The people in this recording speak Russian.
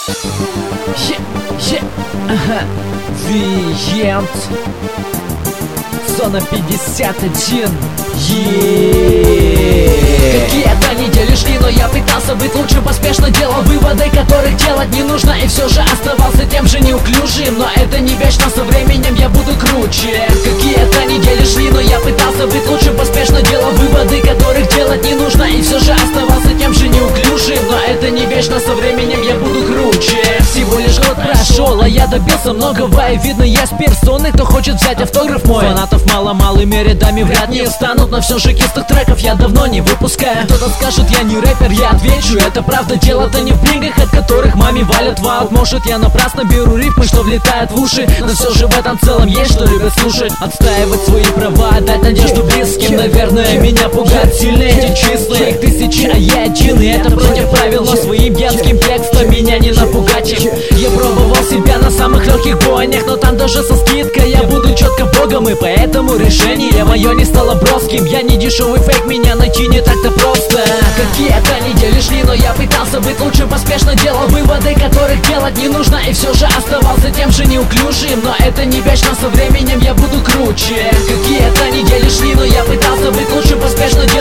Виент Зона 51. Какие-то недели шли, но я пытался быть лучше, поспешно делал выводы, которых делать не нужно, и все же оставался тем же неуклюжим. Но это не вечно, со временем я буду круче. Какие-то недели шли, но я пытался быть лучше, поспешно делал выводы, которых делать не нужно, и все же оставался тем же неуклюжим. Но это не вечно, со временем я буду круче. Всего лишь год прошел, а я добился многого, и видно, есть персоны, кто хочет взять автограф мой. Фанатов мало, малыми рядами вряд не станут, но все же кистых треков я давно не выпускаю. Кто-то скажет, я не рэпер, я отвечу, это правда, дело-то не в блингах, от которых маме валят ваут. Может, я напрасно беру рифмы, что влетают в уши, но все же в этом целом есть, что любят слушать. Отстаивать свои права, дать надежду близким. Наверное, меня пугают сильно эти числа, их тысячи, а я один, и это против правил. Но своим детским текстом меня не напугать им. Я пробовал себя на самых легких бойнях, но там даже со скидкой я буду четко богом, и поэтому решение мое не стало броским. Я не дешевый фейк, меня найти не так-то просто. Какие-то недели шли, но я пытался быть лучше, поспешно делал выводы, которых делать не нужно, и все же оставался тем же неуклюжим. Но это не вечно, со временем я буду круче. Какие-то недели шли, но я пытался быть лучше, поспешно